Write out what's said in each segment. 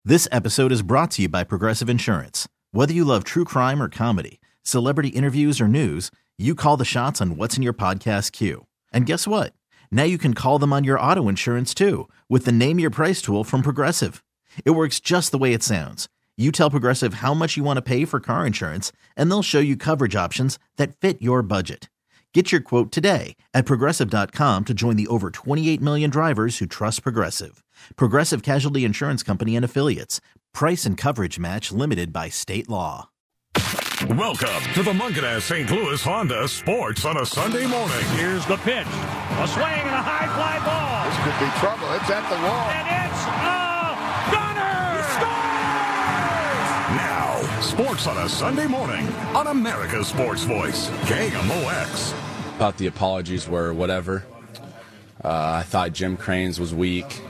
This episode is brought to you by Progressive Insurance. Whether you love true crime or comedy, celebrity interviews or news, you call the shots on what's in your podcast queue. And guess what? Now you can call them on your auto insurance too with the Name Your Price tool from Progressive. It works just the way it sounds. You tell Progressive how much you want to pay for car insurance, and they'll show you coverage options that fit your budget. Get your quote today at Progressive.com to join the over 28 million drivers who trust Progressive. Progressive Casualty Insurance Company and Affiliates. Price and coverage match limited by state law. Welcome to the Mungenast St. Louis Honda Sports on a Sunday morning. Here's the pitch. A swing and a high fly ball. This could be trouble. It's at the wall. And it's a gunner! He scores! Now, sports on a Sunday morning on America's Sports Voice, KMOX. Thought the apologies were whatever. I thought Jim Crane's was weak.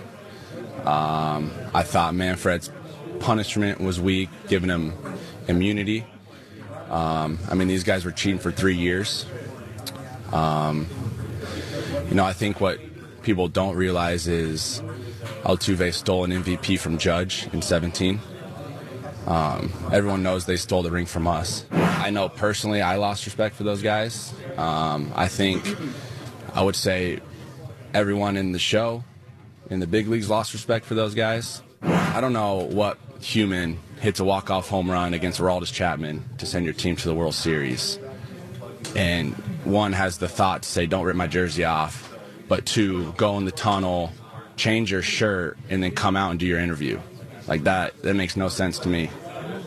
I thought Manfred's punishment was weak, giving him immunity. These guys were cheating for 3 years. I think what people don't realize is Altuve stole an MVP from Judge in 2017. Everyone knows they stole the ring from us. I know personally I lost respect for those guys. I would say everyone in the show, in the big leagues, lost respect for those guys. I don't know what human hits a walk-off home run against Aroldis Chapman to send your team to the World Series. And one has the thought to say, don't rip my jersey off, but two, go in the tunnel, change your shirt, and then come out and do your interview. Like that makes no sense to me.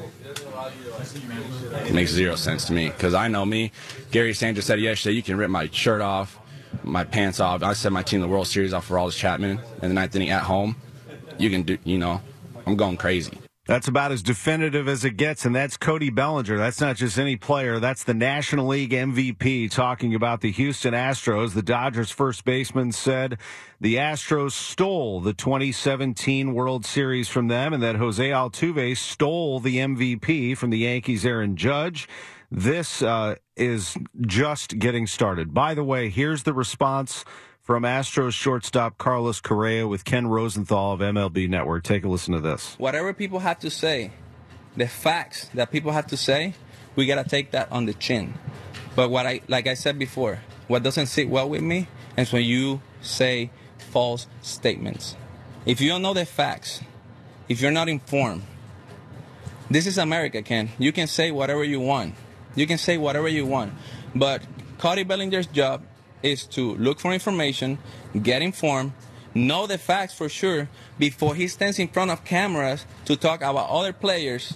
It makes zero sense to me, because I know me. Gary Sanchez said yesterday, you can rip my shirt off, my pants off. I sent my team to the World Series off for Aroldis Chapman in the ninth inning at home. You can do, I'm going crazy. That's about as definitive as it gets, and that's Cody Bellinger. That's not just any player. That's the National League MVP talking about the Houston Astros. The Dodgers first baseman said the Astros stole the 2017 World Series from them, and that Jose Altuve stole the MVP from the Yankees' Aaron Judge. This is just getting started. By the way, here's the response from Astros shortstop Carlos Correa with Ken Rosenthal of MLB Network. Take a listen to this. Whatever people have to say, the facts that people have to say, we got to take that on the chin. But like I said before, what doesn't sit well with me is when you say false statements. If you don't know the facts, if you're not informed, this is America, Ken. You can say whatever you want. You can say whatever you want. But Cody Bellinger's job is to look for information, get informed, know the facts for sure before he stands in front of cameras to talk about other players.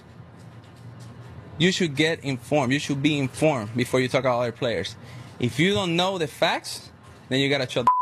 You should get informed. You should be informed before you talk about other players. If you don't know the facts, then you got to shut the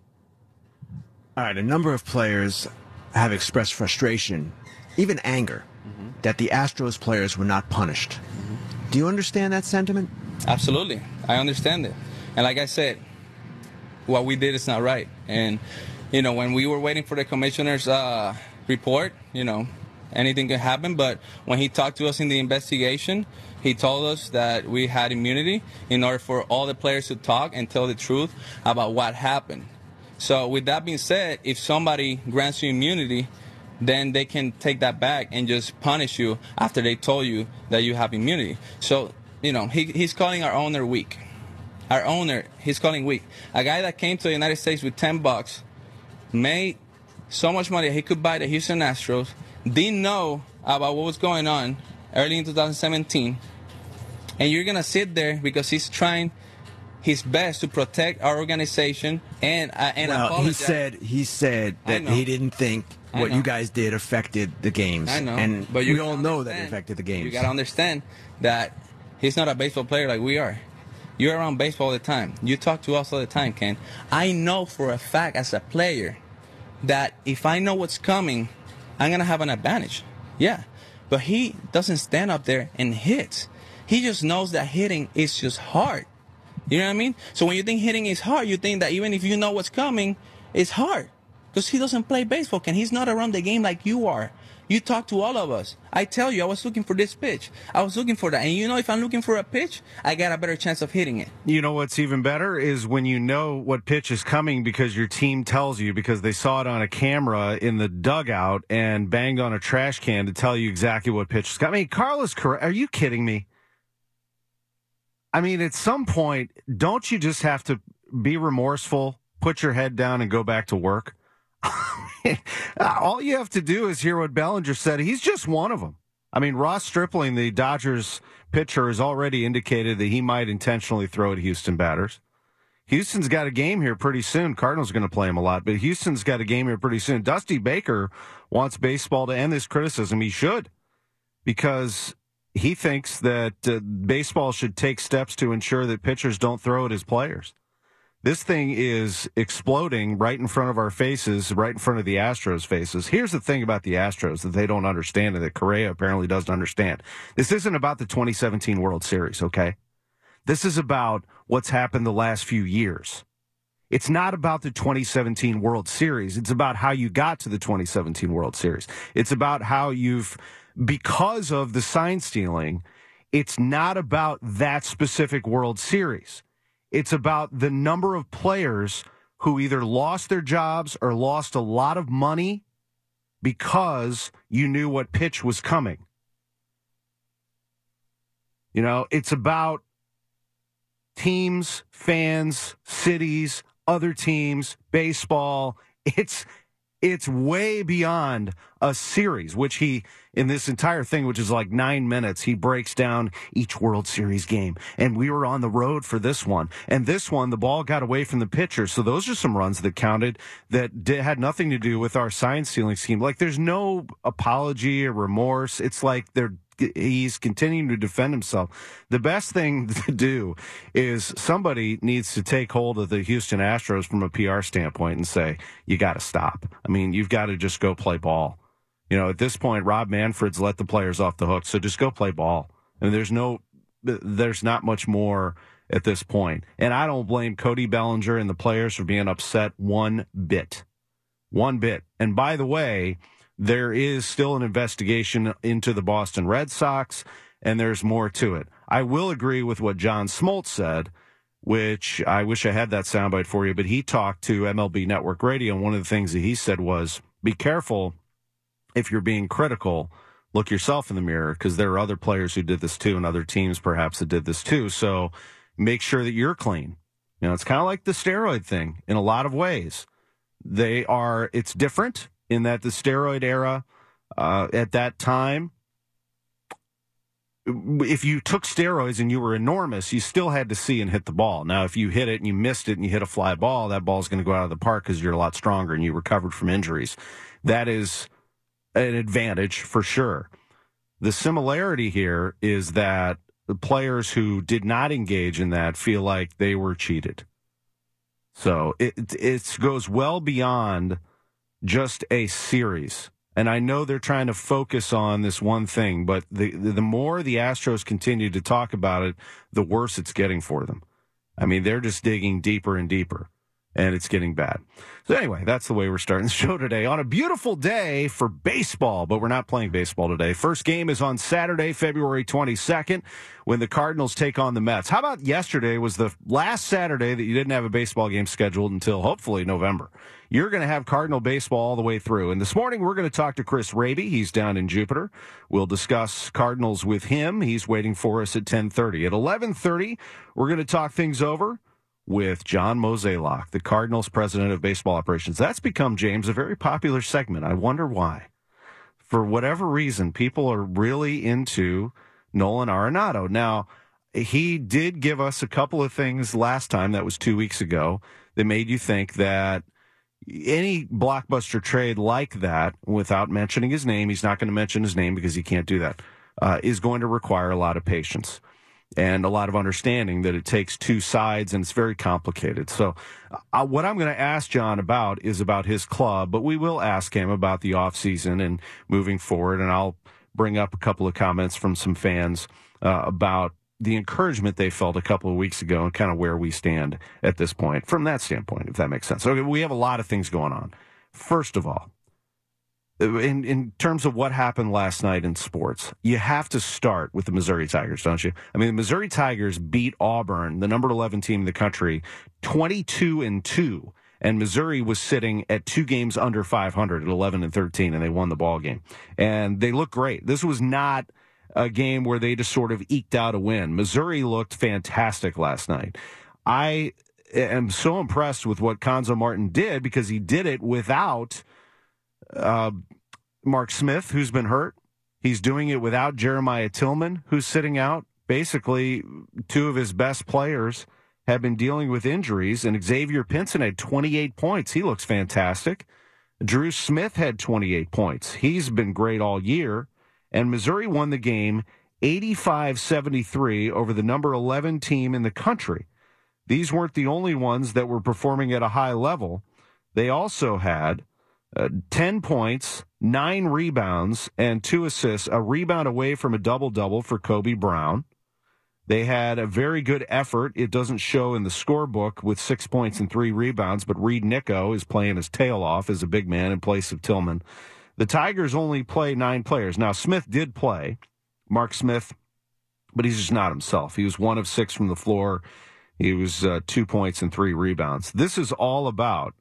All right, a number of players have expressed frustration, even anger, that the Astros players were not punished. Do you understand that sentiment? Absolutely. I understand it. And like I said, what we did is not right. And, when we were waiting for the commissioner's report, anything could happen. But when he talked to us in the investigation, he told us that we had immunity in order for all the players to talk and tell the truth about what happened. So with that being said, if somebody grants you immunity, then they can take that back and just punish you after they told you that you have immunity. So, he's calling our owner weak. Our owner, he's calling weak. A guy that came to the United States with $10, made so much money that he could buy the Houston Astros, didn't know about what was going on early in 2017, and you're going to sit there because he's trying his best to protect our organization and apologize. He said that he didn't think what you guys did affected the games. I know. And but we all know that it affected the games. You got to understand that he's not a baseball player like we are. You're around baseball all the time. You talk to us all the time, Ken. I know for a fact as a player that if I know what's coming, I'm going to have an advantage. Yeah. But he doesn't stand up there and hit. He just knows that hitting is just hard. You know what I mean? So when you think hitting is hard, you think that even if you know what's coming, it's hard. Because he doesn't play baseball, Ken. He's not around the game like you are. You talk to all of us. I tell you, I was looking for this pitch. I was looking for that. And if I'm looking for a pitch, I got a better chance of hitting it. You know what's even better is when you know what pitch is coming because your team tells you, because they saw it on a camera in the dugout and banged on a trash can to tell you exactly what pitch is coming. I mean, Carlos Correa, are you kidding me? I mean, at some point, don't you just have to be remorseful, put your head down, and go back to work? All you have to do is hear what Bellinger said. He's just one of them. I mean, Ross Stripling, the Dodgers pitcher, has already indicated that he might intentionally throw at Houston batters. Houston's got a game here pretty soon. Cardinals are going to play him a lot, but Houston's got a game here pretty soon. Dusty Baker wants baseball to end this criticism. He should, because he thinks that baseball should take steps to ensure that pitchers don't throw at his players. This thing is exploding right in front of our faces, right in front of the Astros' faces. Here's the thing about the Astros that they don't understand and that Correa apparently doesn't understand. This isn't about the 2017 World Series, okay? This is about what's happened the last few years. It's not about the 2017 World Series. It's about how you got to the 2017 World Series. It's about how because of the sign stealing, it's not about that specific World Series. It's about the number of players who either lost their jobs or lost a lot of money because you knew what pitch was coming. You know, it's about teams, fans, cities, other teams, baseball. It's way beyond a series, which he, in this entire thing, which is like 9 minutes, he breaks down each World Series game. And we were on the road for this one. And this one, the ball got away from the pitcher. So those are some runs that counted that had nothing to do with our sign stealing scheme. Like, there's no apology or remorse. It's like he's continuing to defend himself. The best thing to do is somebody needs to take hold of the Houston Astros from a PR standpoint and say, you got to stop. I mean, you've got to just go play ball. You know, at this point, Rob Manfred's let the players off the hook, so just go play ball. I mean, there's not much more at this point. And I don't blame Cody Bellinger and the players for being upset one bit. One bit. And by the way, there is still an investigation into the Boston Red Sox, and there's more to it. I will agree with what John Smoltz said, which I wish I had that soundbite for you, but he talked to MLB Network Radio, and one of the things that he said was, be careful if you're being critical, look yourself in the mirror, because there are other players who did this too, and other teams perhaps that did this too, so make sure that you're clean. You know, it's kind of like the steroid thing in a lot of ways. It's different in that the steroid era at that time, if you took steroids and you were enormous, you still had to see and hit the ball. Now, if you hit it and you missed it and you hit a fly ball, that ball's going to go out of the park because you're a lot stronger and you recovered from injuries. That is an advantage for sure. The similarity here is that the players who did not engage in that feel like they were cheated. So it goes well beyond just a series. And I know they're trying to focus on this one thing, but the more the Astros continue to talk about it, the worse it's getting for them. I mean, they're just digging deeper and deeper, and it's getting bad. So anyway, that's the way we're starting the show today on a beautiful day for baseball, but we're not playing baseball today. First game is on Saturday, February 22nd, when the Cardinals take on the Mets. How about yesterday was the last Saturday that you didn't have a baseball game scheduled until hopefully November. You're going to have Cardinal baseball all the way through. And this morning, we're going to talk to Chris Raby. He's down in Jupiter. We'll discuss Cardinals with him. He's waiting for us at 10:30. At 11:30, we're going to talk things over with John Mozeliak, the Cardinals president of baseball operations. That's become, James, a very popular segment. I wonder why. For whatever reason, people are really into Nolan Arenado. Now, he did give us a couple of things last time, that was 2 weeks ago, that made you think that any blockbuster trade like that, without mentioning his name, he's not going to mention his name because he can't do that, is going to require a lot of patience and a lot of understanding that it takes two sides and it's very complicated. So what I'm going to ask John about is about his club, but we will ask him about the offseason and moving forward, and I'll bring up a couple of comments from some fans about the encouragement they felt a couple of weeks ago and kind of where we stand at this point from that standpoint, if that makes sense. Okay, we have a lot of things going on. First of all, in terms of what happened last night in sports, you have to start with the Missouri Tigers, don't you? I mean, the Missouri Tigers beat Auburn, the number 11 team in the country, 22-2. And Missouri was sitting at 2 games under 500 at 11-13, and they won the ball game. And they looked great. This was not a game where they just sort of eked out a win. Missouri looked fantastic last night. I am so impressed with what Cuonzo Martin did because he did it without Mark Smith, who's been hurt. He's doing it without Jeremiah Tillman, who's sitting out. Basically, 2 of his best players have been dealing with injuries, and Xavier Pinson had 28 points. He looks fantastic. Drew Smith had 28 points. He's been great all year. And Missouri won the game 85-73 over the number 11 team in the country. These weren't the only ones that were performing at a high level. They also had 10 points, 9 rebounds, and 2 assists, a rebound away from a double-double for Kobe Brown. They had a very good effort. It doesn't show in the scorebook with 6 points and 3 rebounds, but Reed Nico is playing his tail off as a big man in place of Tillman. The Tigers only play 9 players. Now, Smith did play, Mark Smith, but he's just not himself. He was 1 of 6 from the floor. He was 2 points and 3 rebounds. This is all about,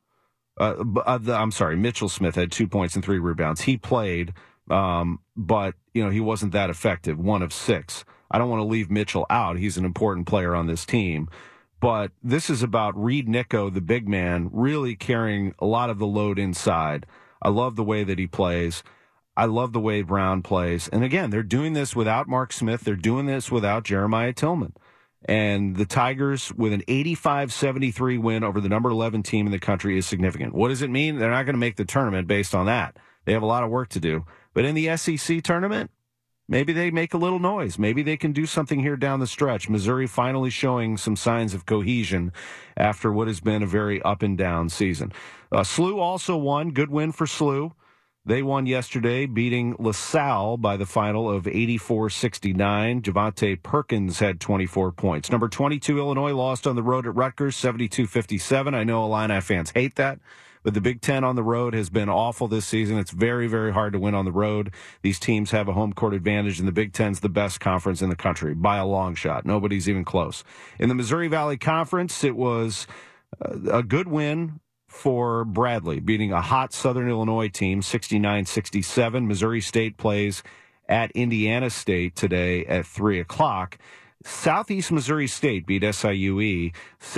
Mitchell Smith had 2 points and 3 rebounds. He played, but he wasn't that effective, 1 of 6. I don't want to leave Mitchell out. He's an important player on this team. But this is about Reed Nico, the big man, really carrying a lot of the load inside. I love the way that he plays. I love the way Brown plays. And again, they're doing this without Mark Smith. They're doing this without Jeremiah Tillman. And the Tigers, with an 85-73 win over the number 11 team in the country, is significant. What does it mean? They're not going to make the tournament based on that. They have a lot of work to do. But in the SEC tournament, maybe they make a little noise. Maybe they can do something here down the stretch. Missouri finally showing some signs of cohesion after what has been a very up-and-down season. SLU also won. Good win for SLU. They won yesterday, beating LaSalle by the final of 84-69. Javante Perkins had 24 points. Number 22, Illinois, lost on the road at Rutgers, 72-57. I know Illini fans hate that. But the Big Ten on the road has been awful this season. It's very, very hard to win on the road. These teams have a home court advantage, and the Big Ten's the best conference in the country by a long shot. Nobody's even close. In the Missouri Valley Conference, it was a good win for Bradley, beating a hot Southern Illinois team, 69-67. Missouri State plays at Indiana State today at 3 o'clock. Southeast Missouri State beat SIUE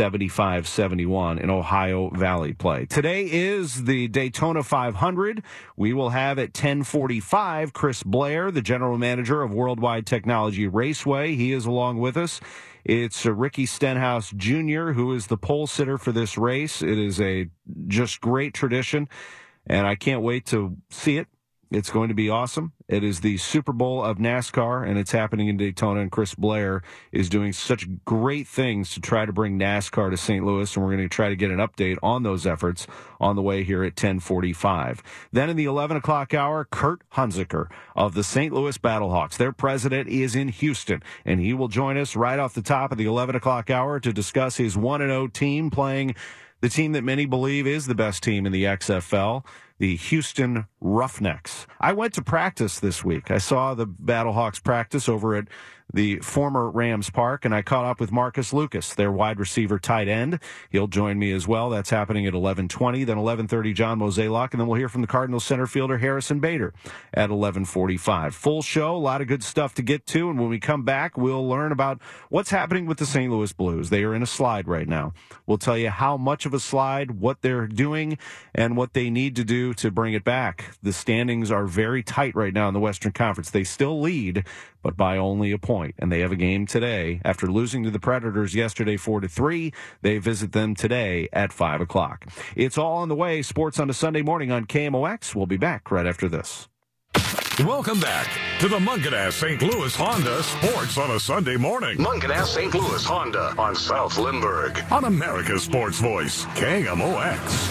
75-71 in Ohio Valley play. Today is the Daytona 500. We will have at 10:45 Chris Blair, the general manager of Worldwide Technology Raceway. He is along with us. It's Ricky Stenhouse Jr., who is the pole sitter for this race. It is a just great tradition, and I can't wait to see it. It's going to be awesome. It is the Super Bowl of NASCAR, and it's happening in Daytona, and Chris Blair is doing such great things to try to bring NASCAR to St. Louis, and we're going to try to get an update on those efforts on the way here at 10:45. Then in the 11 o'clock hour, Kurt Hunziker of the St. Louis Battlehawks. Their president is in Houston, and he will join us right off the top of the 11 o'clock hour to discuss his 1-0 team playing the team that many believe is the best team in the XFL, the Houston Roughnecks. I went to practice this week. I saw the Battlehawks practice over at the former Rams Park, and I caught up with Marcus Lucas, their wide receiver tight end. He'll join me as well. That's happening at 11:20. Then 11:30, John Mozeliak, and then we'll hear from the Cardinals center fielder Harrison Bader at 11:45. Full show, a lot of good stuff to get to, and when we come back, we'll learn about what's happening with the St. Louis Blues. They are in a slide right now. We'll tell you how much of a slide, what they're doing, and what they need to do to bring it back. The standings are very tight right now in the Western Conference. They still lead, but by only a point. And they have a game today. After losing to the Predators yesterday 4-3, they visit them today at 5 o'clock. It's all on the way. Sports on a Sunday morning on KMOX. We'll be back right after this. Welcome back to the Mungenast St. Louis Honda Sports on a Sunday morning. Mungenast St. Louis Honda on South Lindbergh on America's Sports Voice, KMOX.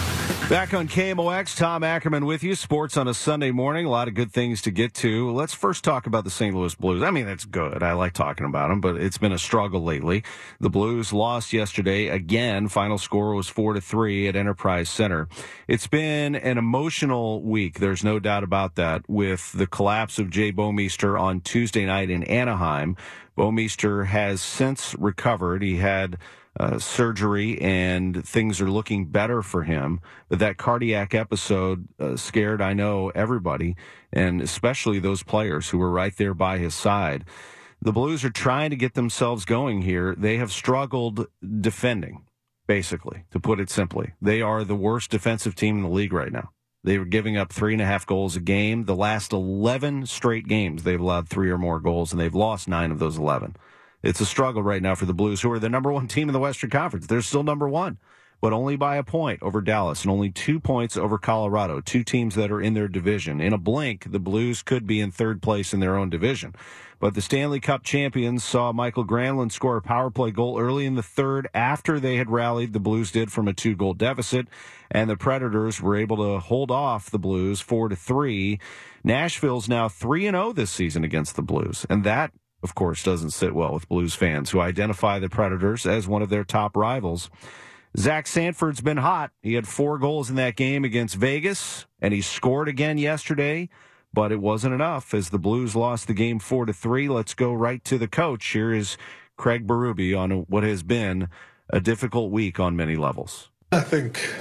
Back on KMOX, Tom Ackerman with you. Sports on a Sunday morning. A lot of good things to get to. Let's first talk about the St. Louis Blues. I mean, that's good. I like talking about them, but it's been a struggle lately. The Blues lost yesterday again. Final score was 4-3 at Enterprise Center. It's been an emotional week. There's no doubt about that, with the collapse of Jay Bouwmeester on Tuesday night in Anaheim. Bouwmeester has since recovered. He had surgery, and things are looking better for him. But that cardiac episode scared, I know, everybody, and especially those players who were right there by his side. The Blues are trying to get themselves going here. They have struggled defending, basically, to put it simply. They are the worst defensive team in the league right now. They were giving up 3.5 goals a game. The last 11 straight games, they've allowed 3 or more goals, and they've lost 9 of those 11. It's a struggle right now for the Blues, who are the number 1 team in the Western Conference. They're still number 1, but only by a point over Dallas and only 2 points over Colorado, 2 teams that are in their division. In a blink, the Blues could be in 3rd place in their own division. But the Stanley Cup champions saw Michael Granlund score a power play goal early in the 3rd after they had rallied, the Blues did, from a 2-goal deficit, and the Predators were able to hold off the Blues 4-3. Nashville's now 3-0 this season against the Blues, and that, of course, doesn't sit well with Blues fans who identify the Predators as one of their top rivals. Zach Sanford's been hot. He had 4 goals in that game against Vegas, and he scored again yesterday, but it wasn't enough as the Blues lost the game 4-3. Let's go right to the coach. Here is Craig Berube on what has been a difficult week on many levels. I think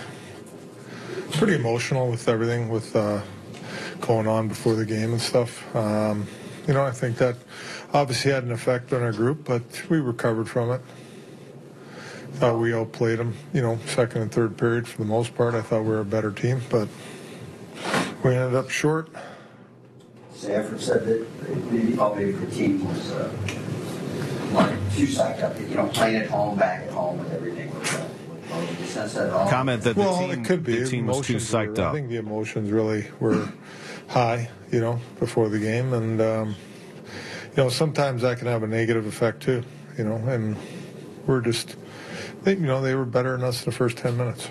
it's pretty emotional with everything with going on before the game and stuff. I think that obviously had an effect on our group, but we recovered from it. Thought we outplayed them, second and third period for the most part. I thought we were a better team, but we ended up short. Sanford said that maybe the team was too psyched up, playing at home, back at home with everything. Comment that it could be. The team was too psyched up. I think the emotions really were high, before the game, and sometimes that can have a negative effect too, and we're just, they were better than us in the first 10 minutes.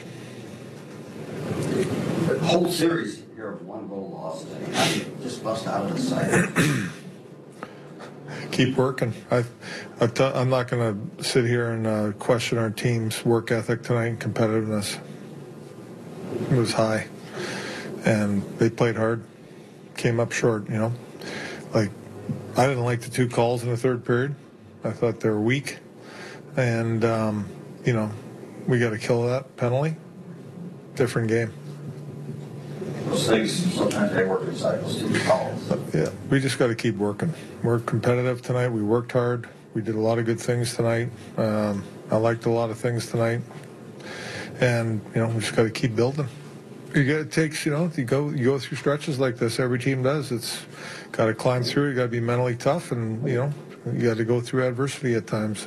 The whole series here of 1-goal losses, how do you just bust out of the sight? Keep working. I'm not going to sit here and question our team's work ethic tonight and competitiveness. It was high, and they played hard. Came up short, I didn't like the 2 calls in the 3rd period. I thought they were weak, and we got to kill that penalty. Different game. Those things, sometimes they work in cycles, 2 calls. Yeah, we just got to keep working. We're competitive tonight. We worked hard. We did a lot of good things tonight. I liked a lot of things tonight, and we just got to keep building. It takes, you go through stretches like this. Every team does. It's got to climb through. You got to be mentally tough, and you got to go through adversity at times.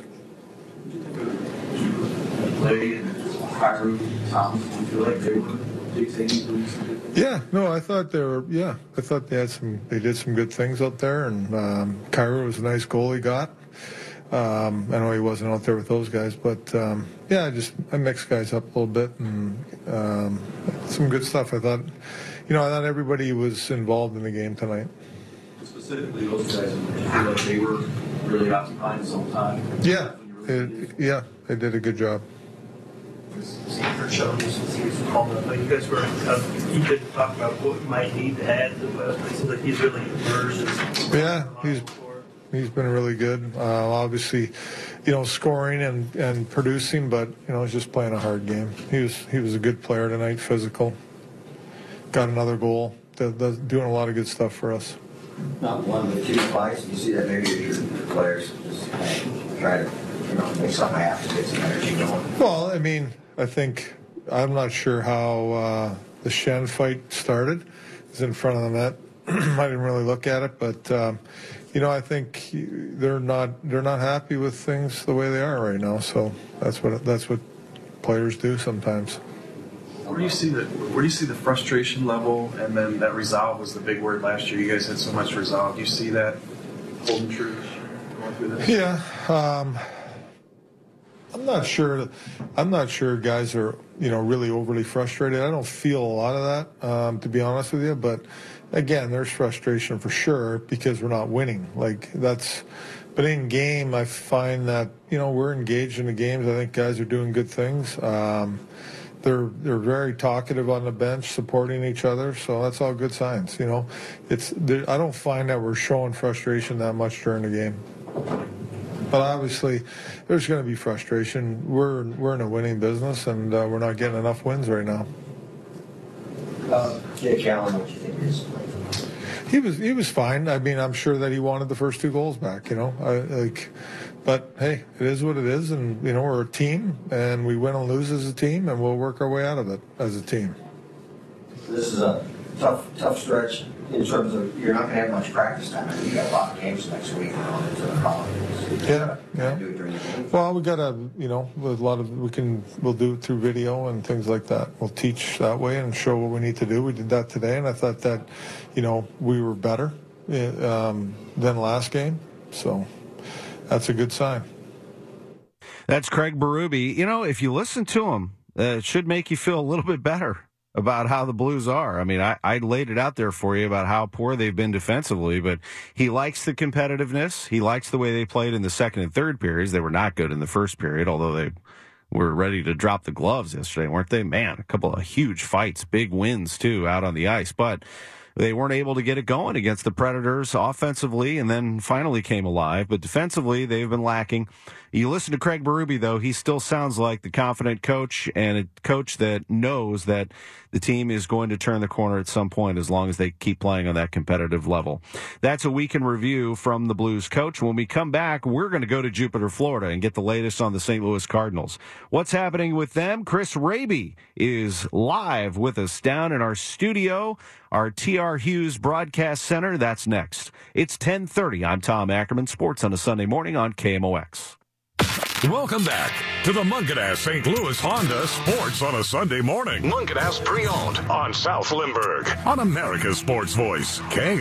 Yeah, no, I thought they were. Yeah, I thought they did some good things out there, and Kyrou was a nice goal he got. I know he wasn't out there with those guys, but I mixed guys up a little bit, and some good stuff. I thought everybody was involved in the game tonight. Specifically, those guys, feel like they were really occupying his own time. Yeah, they did a good job. Sanford showed us he was calling up. You guys were he did talk about what we might need to add. It seems like he's really emerged. Yeah, he's been really good. Obviously, scoring and producing, but he's just playing a hard game. He was a good player tonight, physical. Got another goal. Doing a lot of good stuff for us. Not one, but 2 fights. You see that maybe your players just try to make something happen to get some energy going. Well, I think I'm not sure how the Shen fight started. It's in front of the net. I didn't really look at it, but I think they're not happy with things the way they are right now. So that's what players do sometimes. Where do you see the frustration level, and then that resolve was the big word last year? You guys had so much resolve. Do you see that holding true going through this? Yeah. I'm not sure. I'm not sure guys are, really overly frustrated. I don't feel a lot of that, to be honest with you. But again, there's frustration for sure because we're not winning. But in game, I find that we're engaged in the games. I think guys are doing good things. They're very talkative on the bench, supporting each other. So that's all good signs. I don't find that we're showing frustration that much during the game. But obviously, there's going to be frustration. We're in a winning business, and we're not getting enough wins right now. Jake Allen, what do you think of his play? He was fine. I mean, I'm sure that he wanted the first 2 goals back. But hey, it is what it is, and we're a team, and we win and lose as a team, and we'll work our way out of it as a team. This is a tough stretch. In terms of, you're not going to have much practice time. I mean, you got a lot of games next week going into the holidays. Yeah. Do it during the game. Well, we got a lot of we'll do it through video and things like that. We'll teach that way and show what we need to do. We did that today, and I thought that, we were better than last game. So that's a good sign. That's Craig Berube. If you listen to him, it should make you feel a little bit better about how the Blues are. I mean, I laid it out there for you about how poor they've been defensively, but he likes the competitiveness. He likes the way they played in the second and third periods. They were not good in the first period, although they were ready to drop the gloves yesterday, weren't they? Man, a couple of huge fights, big wins, too, out on the ice. But they weren't able to get it going against the Predators offensively, and then finally came alive. But defensively, they've been lacking. You listen to Craig Berube, though, he still sounds like the confident coach and a coach that knows that the team is going to turn the corner at some point as long as they keep playing on that competitive level. That's a week in review from the Blues coach. When we come back, we're going to go to Jupiter, Florida, and get the latest on the St. Louis Cardinals. What's happening with them? Chris Raby is live with us down in our studio, our T.R. Hughes Broadcast Center. That's next. It's 10:30. I'm Tom Ackerman, sports on a Sunday morning on KMOX. Welcome back to the Mungenast St. Louis Honda Sports on a Sunday morning. Mungenast Pre-Owned on South Lindbergh on America's Sports Voice,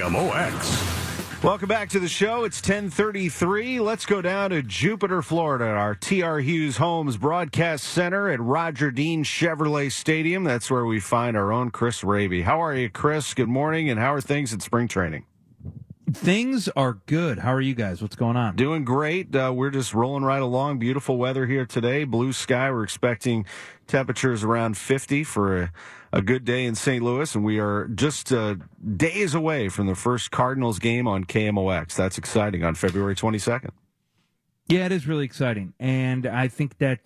KMOX. Welcome back to the show. It's 10:33. Let's go down to Jupiter, Florida, our T.R. Hughes Homes Broadcast Center at Roger Dean Chevrolet Stadium. That's where we find our own Chris Raby. How are you, Chris? Good morning, and how are things at spring training? Things are good. How are you guys? What's going on? Doing great. We're just rolling right along. Beautiful weather here today. Blue sky. We're expecting temperatures around 50 for a good day in St. Louis, and we are just days away from the first Cardinals game on KMOX. That's exciting on February 22nd. Yeah, it is really exciting. And I think that,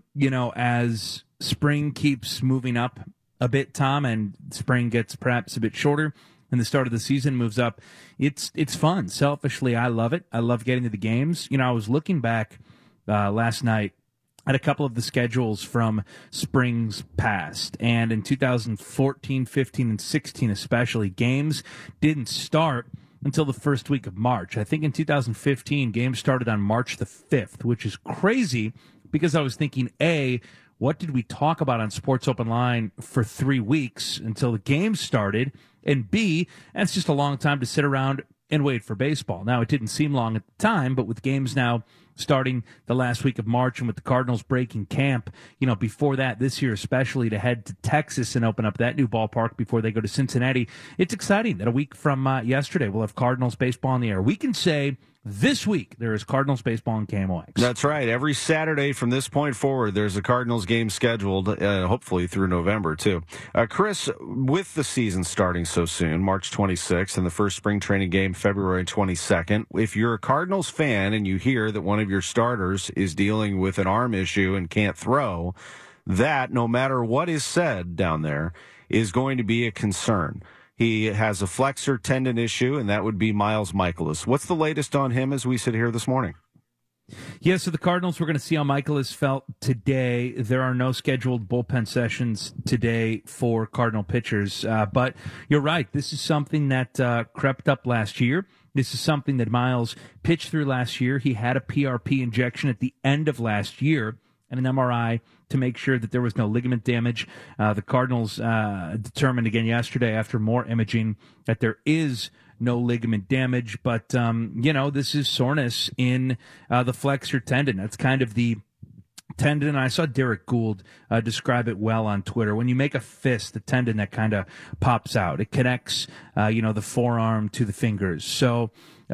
as spring keeps moving up a bit, Tom, and spring gets perhaps a bit shorter, and the start of the season moves up, it's fun. Selfishly, I love it. I love getting to the games. I was looking back last night at a couple of the schedules from springs past, and in 2014, 15, and 16 especially, games didn't start until the first week of March. I think in 2015, games started on March the 5th, which is crazy because I was thinking, A, what did we talk about on Sports Open Line for 3 weeks until the games started? And B, that's just a long time to sit around and wait for baseball. Now, it didn't seem long at the time, but with games now starting the last week of March and with the Cardinals breaking camp, before that, this year especially, to head to Texas and open up that new ballpark before they go to Cincinnati, it's exciting that a week from yesterday we'll have Cardinals baseball in the air. We can say this week there is Cardinals baseball on KMOX. That's right. Every Saturday from this point forward, there's a Cardinals game scheduled, hopefully through November, too. Chris, with the season starting so soon, March 26th, and the first spring training game February 22nd, if you're a Cardinals fan and you hear that one of your starters is dealing with an arm issue and can't throw, that, no matter what is said down there, is going to be a concern. He has a flexor tendon issue, and that would be Miles Mikolas. What's the latest on him as we sit here this morning? Yeah, so the Cardinals, we're going to see how Mikolas felt today. There are no scheduled bullpen sessions today for Cardinal pitchers. But you're right. This is something that crept up last year. This is something that Miles pitched through last year. He had a PRP injection at the end of last year and an MRI to make sure that there was no ligament damage. The Cardinals determined again yesterday after more imaging that there is no ligament damage. But, this is soreness in the flexor tendon. That's kind of the tendon. I saw Derek Gould describe it well on Twitter. When you make a fist, the tendon that kind of pops out, it connects, the forearm to the fingers. So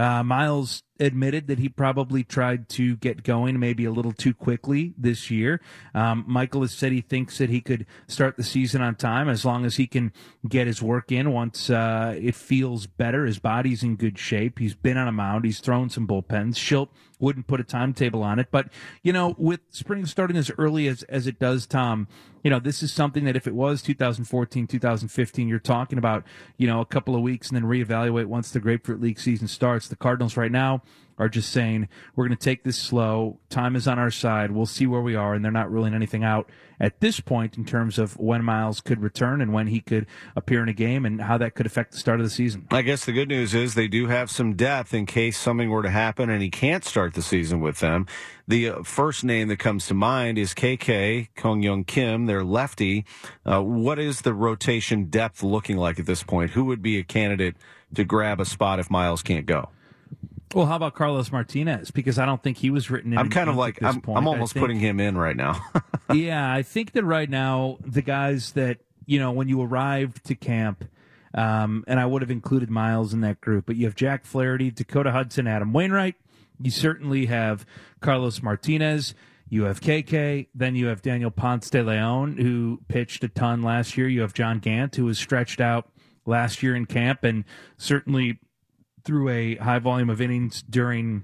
Miles admitted that he probably tried to get going maybe a little too quickly this year. Michael has said he thinks that he could start the season on time as long as he can get his work in once it feels better. His body's in good shape. He's been on a mound. He's thrown some bullpens. Schilt wouldn't put a timetable on it. But, with spring starting as early as it does, Tom, this is something that if it was 2014, 2015, you're talking about, a couple of weeks and then reevaluate once the Grapefruit League season starts. The Cardinals right now are just saying, we're going to take this slow. Time is on our side. We'll see where we are. And they're not ruling anything out at this point in terms of when Miles could return and when he could appear in a game and how that could affect the start of the season. I guess the good news is they do have some depth in case something were to happen and he can't start the season with them. The first name that comes to mind is KK, Kong Young Kim, their lefty. What is the rotation depth looking like at this point? Who would be a candidate to grab a spot if Miles can't go? Well, how about Carlos Martinez? Because I don't think he was written in. I'm kind of like, I'm almost putting him in right now. Yeah, I think that right now, the guys that, when you arrived to camp, and I would have included Miles in that group, but you have Jack Flaherty, Dakota Hudson, Adam Wainwright. You certainly have Carlos Martinez. You have KK. Then you have Daniel Ponce de Leon, who pitched a ton last year. You have John Gant, who was stretched out last year in camp and certainly through a high volume of innings during,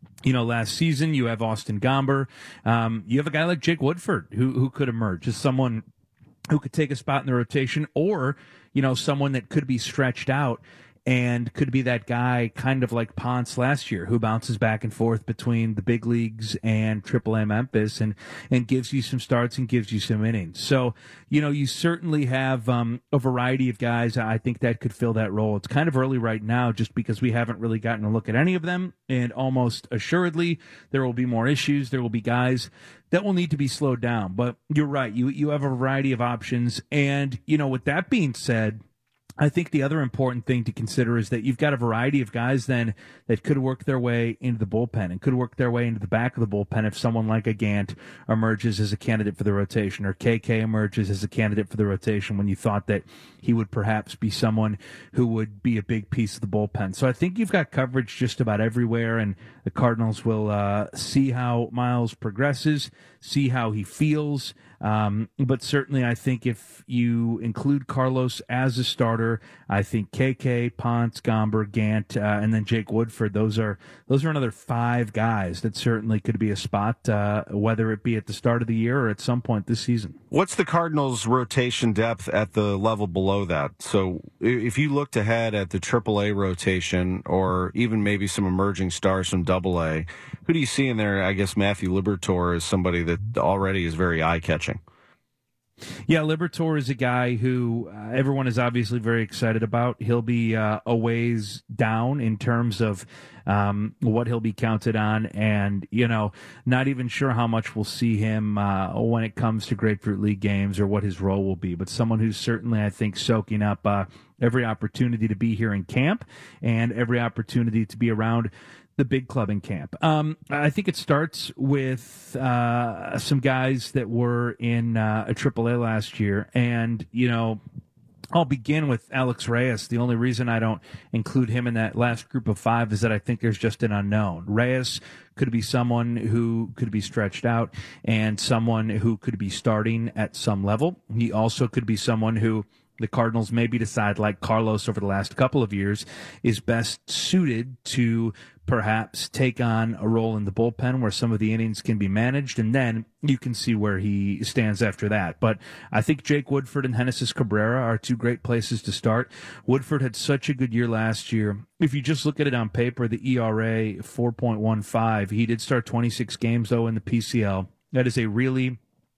last season. You have Austin Gomber. You have a guy like Jake Woodford who could emerge as someone who could take a spot in the rotation or, someone that could be stretched out and could be that guy kind of like Ponce last year who bounces back and forth between the big leagues and AAA Memphis and gives you some starts and gives you some innings. So, you certainly have a variety of guys I think that could fill that role. It's kind of early right now just because we haven't really gotten a look at any of them, and almost assuredly there will be more issues. There will be guys that will need to be slowed down. But you're right. You have a variety of options. And, with that being said, I think the other important thing to consider is that you've got a variety of guys then that could work their way into the bullpen and could work their way into the back of the bullpen if someone like a Gant emerges as a candidate for the rotation or KK emerges as a candidate for the rotation when you thought that he would perhaps be someone who would be a big piece of the bullpen. So I think you've got coverage just about everywhere, and the Cardinals will see how Miles progresses, see how he feels. But certainly I think if you include Carlos as a starter, I think KK, Ponce, Gomber, Gant, and then Jake Woodford, those are another 5 guys that certainly could be a spot, whether it be at the start of the year or at some point this season. What's the Cardinals' rotation depth at the level below that? So if you looked ahead at the AAA rotation or even maybe some emerging stars from AA, who do you see in there? I guess Matthew Liberatore is somebody that already is very eye-catching. Yeah, Liberatore is a guy who everyone is obviously very excited about. He'll be a ways down in terms of what he'll be counted on, and, not even sure how much we'll see him when it comes to Grapefruit League games or what his role will be. But someone who's certainly, I think, soaking up every opportunity to be here in camp and every opportunity to be around the big club in camp. I think it starts with some guys that were in a AAA last year. And, I'll begin with Alex Reyes. The only reason I don't include him in that last group of 5 is that I think there's just an unknown. Reyes could be someone who could be stretched out and someone who could be starting at some level. He also could be someone who the Cardinals maybe decide, like Carlos over the last couple of years, is best suited to perhaps take on a role in the bullpen where some of the innings can be managed, and then you can see where he stands after that. But I think Jake Woodford and Genesis Cabrera are 2 great places to start. Woodford had such a good year last year. If you just look at it on paper, the ERA 4.15. He did start 26 games, though, in the PCL. That is a really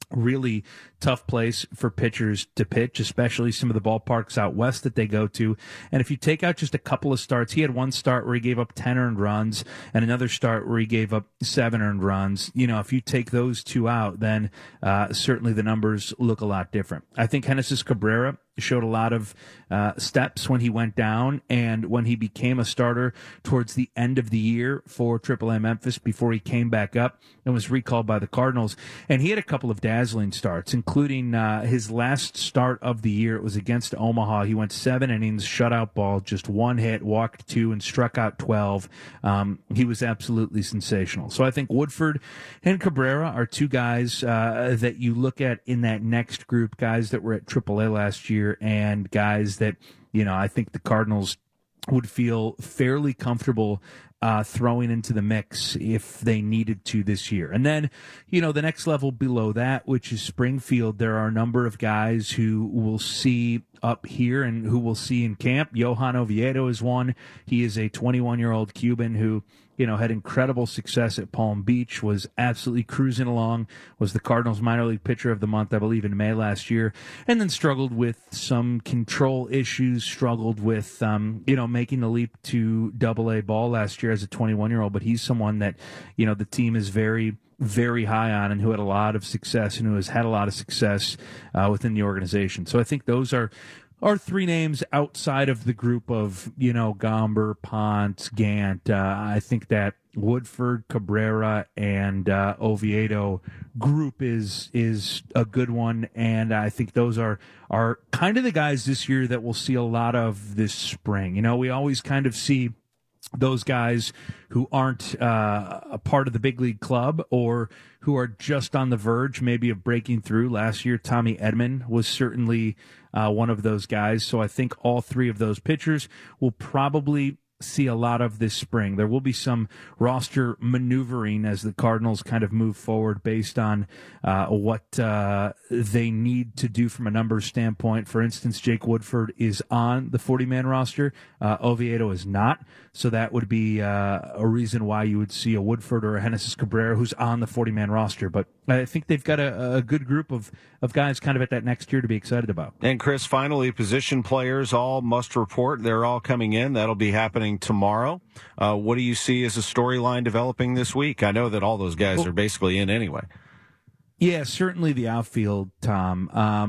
tough place for pitchers to pitch, especially some of the ballparks out west that they go to. And if you take out just a couple of starts, he had one start where he gave up 10 earned runs and another start where he gave up 7 earned runs. If you take those 2 out, then certainly the numbers look a lot different. I think Genesis Cabrera showed a lot of steps when he went down and when he became a starter towards the end of the year for AAA Memphis before he came back up and was recalled by the Cardinals. And he had a couple of dazzling starts, including his last start of the year. It was against Omaha. He went 7 innings, shutout ball, just 1 hit, walked 2, and struck out 12. He was absolutely sensational. So I think Woodford and Cabrera are two guys that you look at in that next group, guys that were at AAA last year and guys that, I think the Cardinals would feel fairly comfortable throwing into the mix if they needed to this year. And then, the next level below that, which is Springfield, there are a number of guys who we'll see up here and who we'll see in camp. Johan Oviedo is one. He is a 21-year-old Cuban who, had incredible success at Palm Beach, was absolutely cruising along, was the Cardinals minor league pitcher of the month, I believe, in May last year, and then struggled with some control issues, struggled with, making the leap to AA ball last year as a 21-year-old. But he's someone that, the team is very, very high on and who had a lot of success and who has had a lot of success within the organization. So I think those are 3 names outside of the group of, Gomber, Ponce, Gant. I think that Woodford, Cabrera, and Oviedo group is a good one, and I think those are kind of the guys this year that we'll see a lot of this spring. We always kind of see those guys who aren't a part of the big league club or who are just on the verge maybe of breaking through. Last year, Tommy Edman was certainly one of those guys. So I think all 3 of those pitchers will probably see a lot of this spring. There will be some roster maneuvering as the Cardinals kind of move forward based on what they need to do from a numbers standpoint. For instance, Jake Woodford is on the 40-man roster. Oviedo is not. So that would be a reason why you would see a Woodford or a Genesis Cabrera who's on the 40-man roster. But I think they've got a good group of guys kind of at that next tier to be excited about. And Chris, finally, position players all must report. They're all coming in. That'll be happening tomorrow. What do you see as a storyline developing this week? I know that all those guys are basically in anyway. Yeah, certainly the outfield, Tom.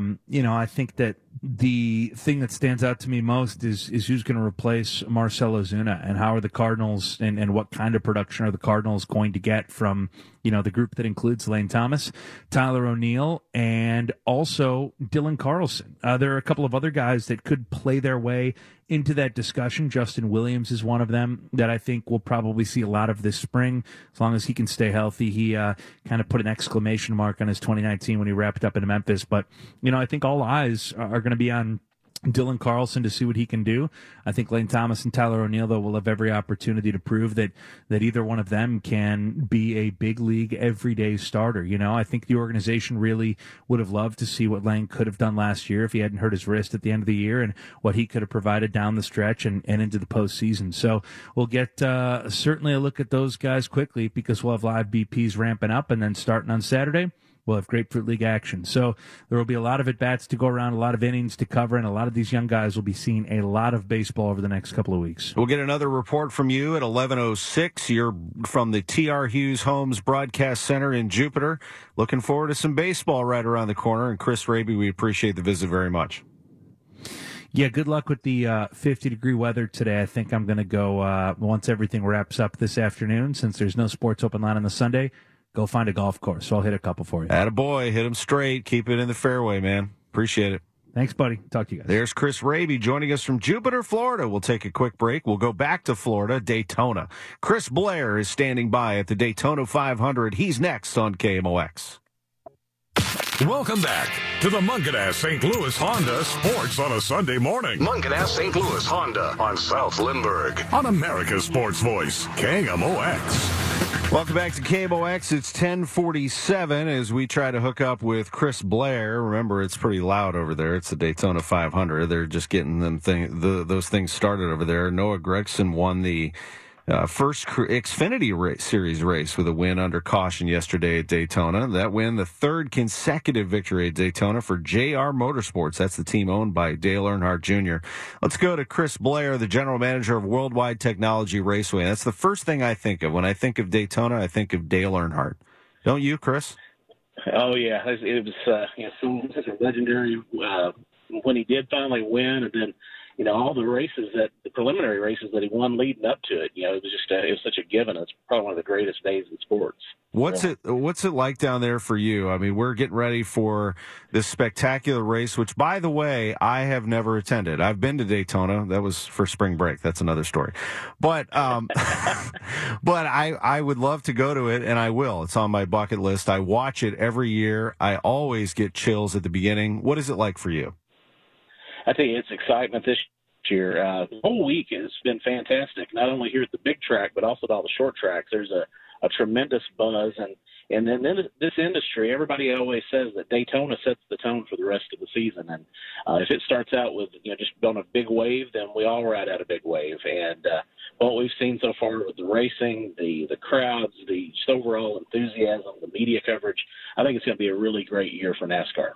I think that the thing that stands out to me most is who's going to replace Marcell Ozuna, and how are the Cardinals and what kind of production are the Cardinals going to get from, the group that includes Lane Thomas, Tyler O'Neill, and also Dylan Carlson. There are a couple of other guys that could play their way into that discussion. Justin Williams is one of them that I think we'll probably see a lot of this spring, as long as he can stay healthy. He kind of put an exclamation mark on his 2019 when he wrapped up in Memphis. But, I think all eyes are going to be on Dylan Carlson to see what he can do. I think Lane Thomas and Tyler O'Neill, though, will have every opportunity to prove that either one of them can be a big league everyday starter. I think the organization really would have loved to see what Lane could have done last year if he hadn't hurt his wrist at the end of the year, and what he could have provided down the stretch and into the postseason. So we'll get certainly a look at those guys quickly, because we'll have live BPs ramping up, and then starting on Saturday, we'll have Grapefruit League action. So there will be a lot of at-bats to go around, a lot of innings to cover, and a lot of these young guys will be seeing a lot of baseball over the next couple of weeks. We'll get another report from you at 11:06. You're from the T.R. Hughes Homes Broadcast Center in Jupiter. Looking forward to some baseball right around the corner. And Chris Raby, we appreciate the visit very much. Yeah, good luck with the 50-degree weather today. I think I'm going to go, once everything wraps up this afternoon, since there's no sports open line on the Sunday, go find a golf course. So I'll hit a couple for you. Attaboy. Hit them straight. Keep it in the fairway, man. Appreciate it. Thanks, buddy. Talk to you guys. There's Chris Raby joining us from Jupiter, Florida. We'll take a quick break. We'll go back to Florida, Daytona. Chris Blair is standing by at the Daytona 500. He's next on KMOX. Welcome back to the Mungenast St. Louis Honda Sports on a Sunday morning. Mungenast St. Louis Honda on South Lindbergh on America's Sports Voice, KMOX. Welcome back to KMOX. It's 10:47 as we try to hook up with Chris Blair. Remember, it's pretty loud over there. It's the Daytona 500. They're just getting those things started over there. Noah Gragson won the first Xfinity Series race with a win under caution yesterday at Daytona. That win, the third consecutive victory at Daytona for JR Motorsports. That's the team owned by Dale Earnhardt Jr. Let's go to Chris Blair, the general manager of Worldwide Technology Raceway. That's the first thing I think of. When I think of Daytona, I think of Dale Earnhardt. Don't you, Chris? Oh, yeah. It was such a legendary when he did finally win, and then, all the races the preliminary races that he won leading up to it, it was just, it was such a given. It's probably one of the greatest days in sports. What's it like down there for you? I mean, we're getting ready for this spectacular race, which, by the way, I have never attended. I've been to Daytona. That was for spring break. That's another story. But, but I would love to go to it, and I will. It's on my bucket list. I watch it every year. I always get chills at the beginning. What is it like for you? I tell you, it's excitement this year. The whole week has been fantastic, not only here at the big track, but also at all the short tracks. There's a tremendous buzz, and then in this industry, everybody always says that Daytona sets the tone for the rest of the season. And if it starts out with just on a big wave, then we all ride out a big wave. And what we've seen so far with the racing, the crowds, the just overall enthusiasm, the media coverage, I think it's going to be a really great year for NASCAR.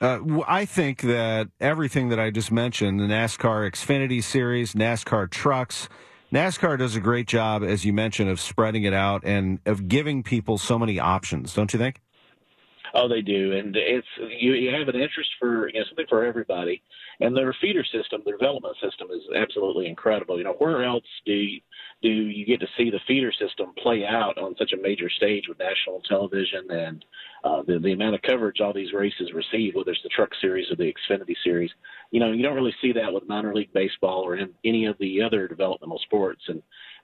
I think that everything that I just mentioned, the NASCAR Xfinity Series, NASCAR Trucks, NASCAR does a great job, as you mentioned, of spreading it out and of giving people so many options, don't you think? Oh, they do, and it's you have an interest for something for everybody, and their feeder system, their development system, is absolutely incredible. Where else do you get to see the feeder system play out on such a major stage with national television and the amount of coverage all these races receive, whether it's the Truck Series or the Xfinity Series? You don't really see that with minor league baseball or in any of the other developmental sports, and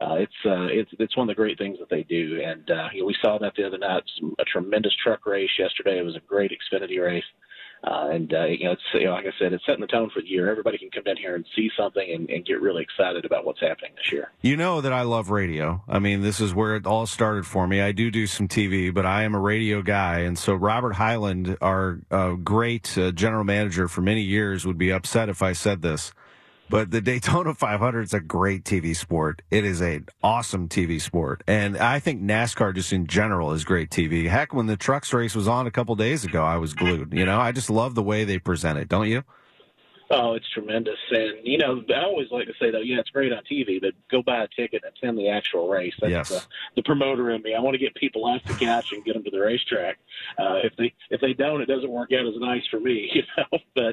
it's one of the great things that they do. And we saw that the other night. A tremendous truck race yesterday. It was a great Xfinity race. It's like I said, it's setting the tone for the year. Everybody can come in here and see something and get really excited about what's happening this year. You know that I love radio. I mean, this is where it all started for me. I do some TV, but I am a radio guy. And so Robert Hyland, our great general manager for many years, would be upset if I said this. But the Daytona 500 is a great TV sport. It is an awesome TV sport. And I think NASCAR just in general is great TV. Heck, when the trucks race was on a couple days ago, I was glued. I just love the way they present it, don't you? Oh, it's tremendous. And, I always like to say, though, it's great on TV, but go buy a ticket and attend the actual race. That's the promoter in me. I want to get people off the couch and get them to the racetrack. If they don't, it doesn't work out as nice for me, But,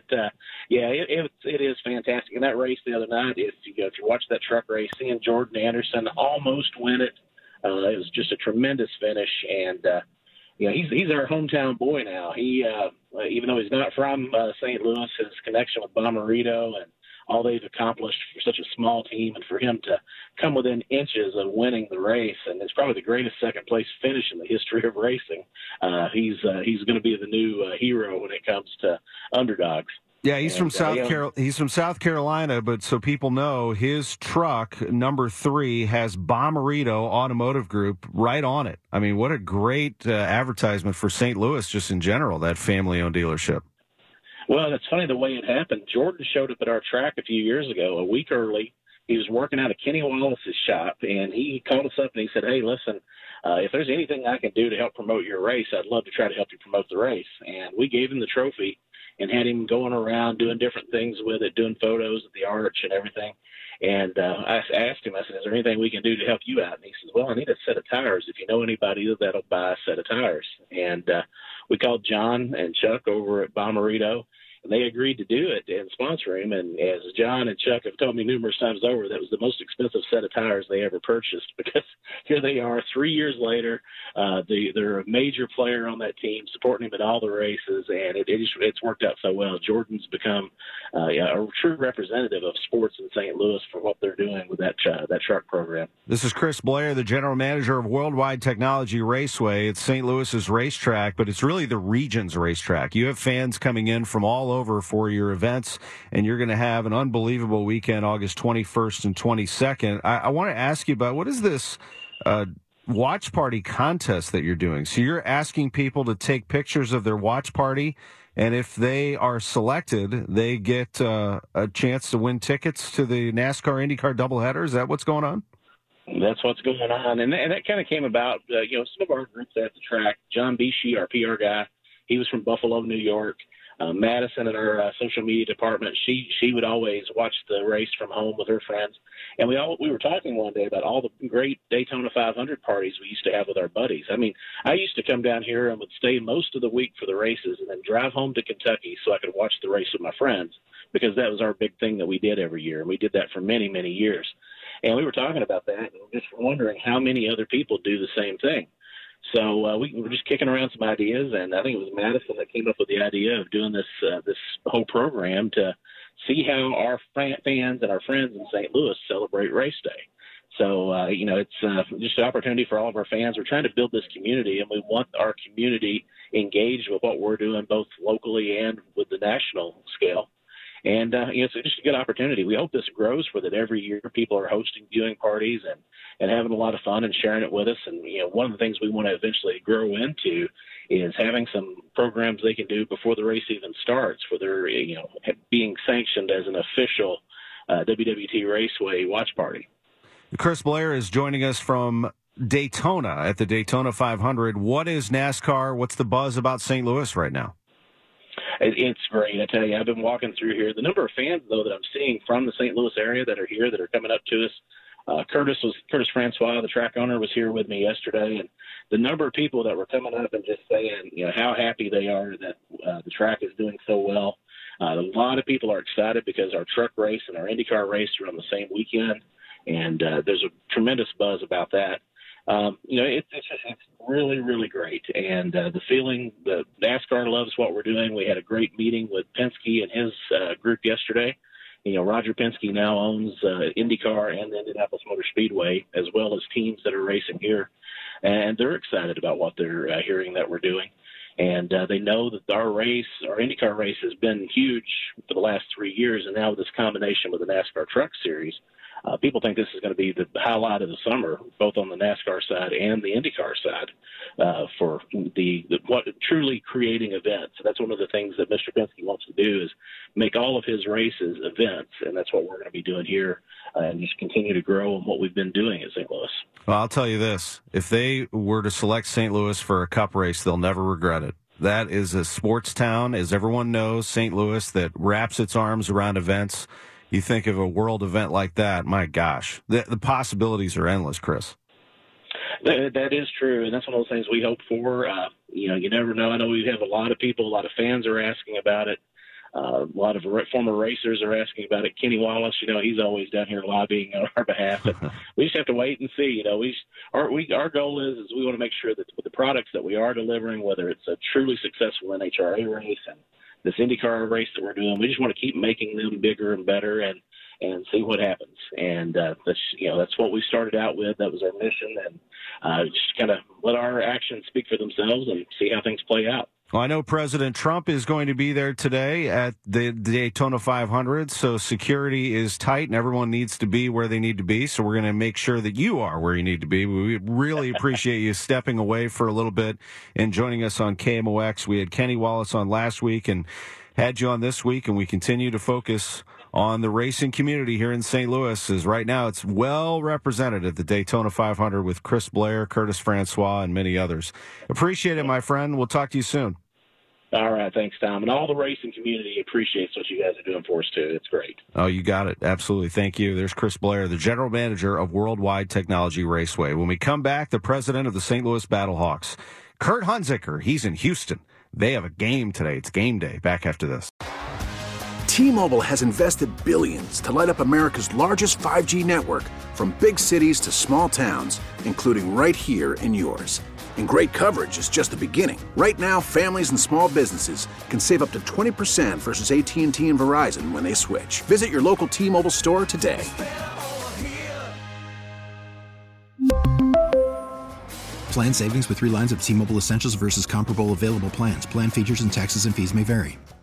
it is fantastic. And that race the other night, if you watch that truck race, seeing Jordan Anderson almost win it, it was just a tremendous finish. And, he's our hometown boy now. He, even though he's not from St. Louis, his connection with Bomarito and all they've accomplished for such a small team, and for him to come within inches of winning the race, and it's probably the greatest second-place finish in the history of racing. He's going to be the new hero when it comes to underdogs. Yeah, he's from South Carolina, but so people know, his truck, number 3, has Bomarito Automotive Group right on it. I mean, what a great advertisement for St. Louis just in general, that family-owned dealership. Well, it's funny the way it happened. Jordan showed up at our track a few years ago, a week early. He was working out of Kenny Wallace's shop, and he called us up and he said, "Hey, listen, if there's anything I can do to help promote your race, I'd love to try to help you promote the race." And we gave him the trophy and had him going around doing different things with it, doing photos at the arch and everything. And I asked him, I said, "Is there anything we can do to help you out?" And he says, "Well, I need a set of tires. If you know anybody that'll buy a set of tires." And we called John and Chuck over at Bomarito, and they agreed to do it and sponsor him. And as John and Chuck have told me numerous times over, that was the most expensive set of tires they ever purchased, because here they are 3 years later. They're a major player on that team, supporting him at all the races, and it's worked out so well. Jordan's become a true representative of sports in St. Louis for what they're doing with that truck program. This is Chris Blair, the general manager of Worldwide Technology Raceway. It's St. Louis's racetrack, but it's really the region's racetrack. You have fans coming in from all over for your events, and you're going to have an unbelievable weekend, August 21st and 22nd. I want to ask you about, what is this watch party contest that you're doing? So you're asking people to take pictures of their watch party, and if they are selected, they get a chance to win tickets to the NASCAR IndyCar doubleheader. Is that what's going on? That's what's going on, and that kind of came about. Some of our groups at the track, John Bishi, our PR guy, he was from Buffalo, New York. Madison in our social media department, she would always watch the race from home with her friends. And we were talking one day about all the great Daytona 500 parties we used to have with our buddies. I mean, I used to come down here and would stay most of the week for the races and then drive home to Kentucky so I could watch the race with my friends. because that was our big thing that we did every year. And we did that for many, many years. And we were talking about that and just wondering how many other people do the same thing. So we were just kicking around some ideas, and I think it was Madison that came up with the idea of doing this whole program to see how our fans and our friends in St. Louis celebrate race day. So, it's just an opportunity for all of our fans. We're trying to build this community, and we want our community engaged with what we're doing both locally and with the national scale. And, it's just a good opportunity. We hope this grows for that every year. People are hosting viewing parties and having a lot of fun and sharing it with us. And, one of the things we want to eventually grow into is having some programs they can do before the race even starts, where they're, being sanctioned as an official WWT Raceway watch party. Chris Blair is joining us from Daytona at the Daytona 500. What is NASCAR? What's the buzz about St. Louis right now? It's great. I tell you, I've been walking through here. The number of fans, though, that I'm seeing from the St. Louis area that are here, that are coming up to us. Curtis Francois, the track owner, was here with me yesterday, and the number of people that were coming up and just saying, how happy they are that the track is doing so well. A lot of people are excited because our truck race and our IndyCar race are on the same weekend, and there's a tremendous buzz about that. It's really, really great. And the feeling that NASCAR loves what we're doing. We had a great meeting with Penske and his group yesterday. Roger Penske now owns IndyCar and the Indianapolis Motor Speedway, as well as teams that are racing here. And they're excited about what they're hearing that we're doing. And they know that our IndyCar race has been huge for the last 3 years. And now with this combination with the NASCAR Truck Series, people think this is going to be the highlight of the summer, both on the NASCAR side and the IndyCar side, for what truly creating events. So that's one of the things that Mr. Penske wants to do is make all of his races events, and that's what we're going to be doing here, and just continue to grow on what we've been doing at St. Louis. Well, I'll tell you this. If they were to select St. Louis for a cup race, they'll never regret it. That is a sports town, as everyone knows, St. Louis, that wraps its arms around events. You think of a world event like that, my gosh, the possibilities are endless, Chris. That is true, and that's one of those things we hope for. You never know. I know we have a lot of people, a lot of fans are asking about it. A lot of former racers are asking about it. Kenny Wallace, he's always down here lobbying on our behalf. But we just have to wait and see. Our goal is we want to make sure that with the products that we are delivering, whether it's a truly successful NHRA race and this IndyCar race that we're doing, we just want to keep making them bigger and better and see what happens. And that's what we started out with. That was our mission, and just kind of let our actions speak for themselves and see how things play out. Well, I know President Trump is going to be there today at the Daytona 500, so security is tight and everyone needs to be where they need to be. So we're going to make sure that you are where you need to be. We really appreciate you stepping away for a little bit and joining us on KMOX. We had Kenny Wallace on last week and had you on this week, and we continue to focus on the racing community here in St. Louis, as right now it's well represented at the Daytona 500 with Chris Blair, Curtis Francois, and many others. Appreciate it, my friend. We'll talk to you soon. All right. Thanks, Tom. And all the racing community appreciates what you guys are doing for us, too. It's great. Oh, you got it. Absolutely. Thank you. There's Chris Blair, the general manager of Worldwide Technology Raceway. When we come back, the president of the St. Louis Battlehawks, Kurt Hunziker, he's in Houston. They have a game today. It's game day. Back after this. T-Mobile has invested billions to light up America's largest 5G network, from big cities to small towns, including right here in yours. And great coverage is just the beginning. Right now, families and small businesses can save up to 20% versus AT&T and Verizon when they switch. Visit your local T-Mobile store today. Plan savings with 3 lines of T-Mobile Essentials versus comparable available plans. Plan features and taxes and fees may vary.